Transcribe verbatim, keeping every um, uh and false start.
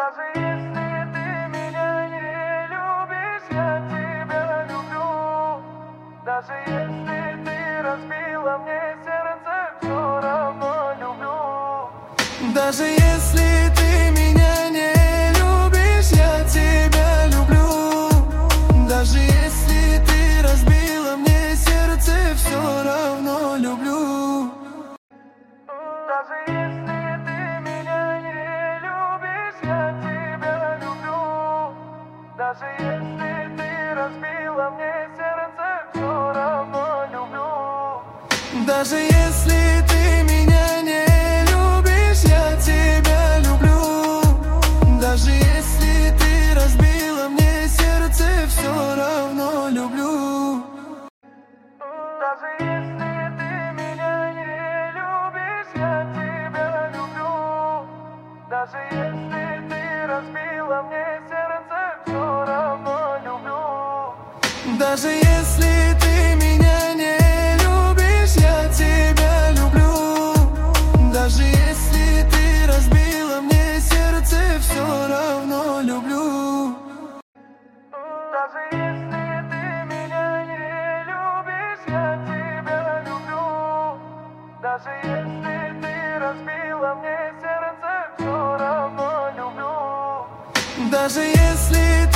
Даже если ты меня не любишь, я тебя люблю. Даже если ты разбила мне сердце, все равно люблю. Даже если ты меня не любишь, я тебя люблю. Даже если ты разбила мне сердце, все равно люблю. Даже если ты меня не любишь, я тебя люблю. Даже если ты разбила мне сердце, все равно люблю. Даже если ты меня не любишь, я тебя люблю. Даже если ты разбила мне сердце, все равно люблю. Даже если ты меня не любишь, я тебя люблю. Даже если ты разбила мне сердце, все равно люблю. Даже если ты меня не любишь, я тебя люблю. Даже если ты разбила мне сердце, все равно люблю. Даже если ты меня не любишь, я тебя люблю. Даже если ты разбила мне сердце, все равно люблю. Даже если